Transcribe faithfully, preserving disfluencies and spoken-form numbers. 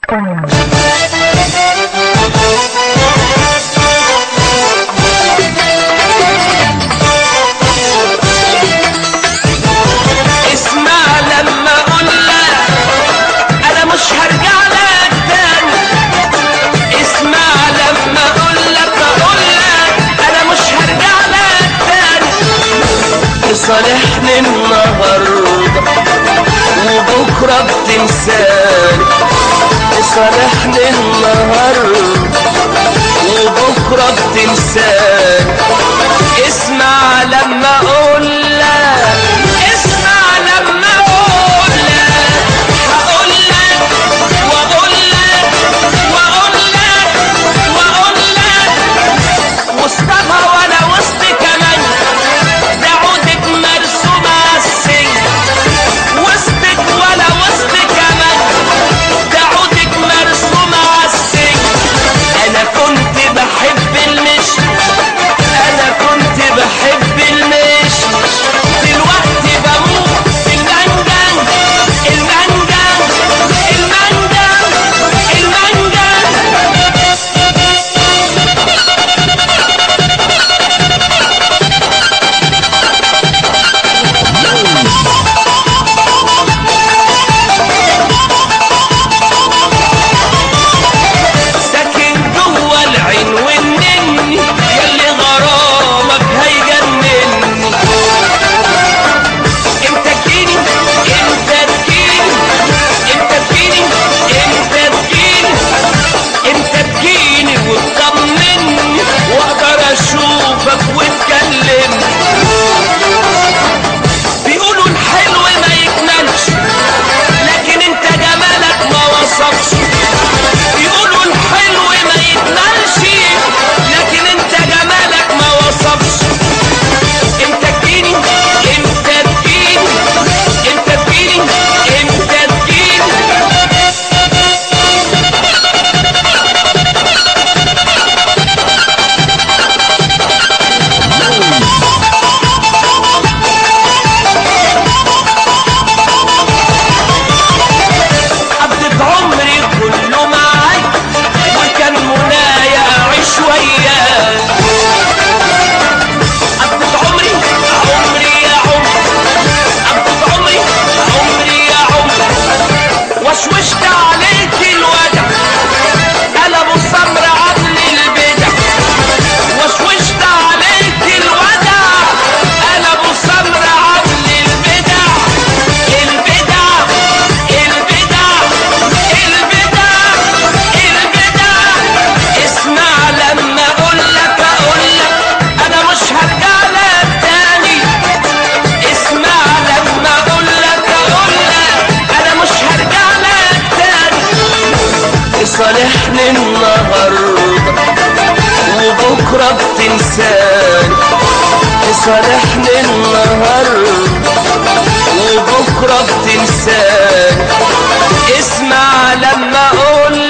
صالحني النهارده وبكره بتنساني، صالحني النهارده وبكره بتنساني. اسمع لما اقول لك، اسمع لما اقول لك، هقول لك واقول لك واقول لك واقول لك وسطها ولا وسط كمان، دعوتك مرسومة عالسن وسطك ولا وسط كمان، دعوتك مرسومة عالسن. انا كنت بحب المشي، انا كنت بحب المشي، دلوقتي بموت في المنجن المنجن المنجن المنجن. ساكن جوا العين والنني ياللي غرامك هيجنني. انت تجيني انت تجيني انت تجيني انت تجيني انت تجيني وتطمني واقدر اشوفك وتكلمني. بيقولوا الحلو ما يكملش لكن انت جمالك ما وصفش، بيقولوا الحلو ما يكملش لكن انت جمالك ما وصفش. انت تجيني انت تجيني انت تجيني انت تجيني. قضيت عمري كله معاك وكان منايا اعيش وياك. قضيت عمري عمري يا عمري، قضيت عمري عمري يا عمري، وشوشت عليك الودع قلبوا الصبر عدل البدع، وشوشت عليك الودع قلبوا الصبر عدل البدع. البدع البدع البدع البدع. اسمع لما اقول لك اقول لك انا مش هرجع لك تاني. اسمع لما اقول لك اقول لك انا مش هرجع لك تاني. صالحني النهارده وبكره بتنساني، صالحني النهارده وبكره بتنساني. اسمع لما اقول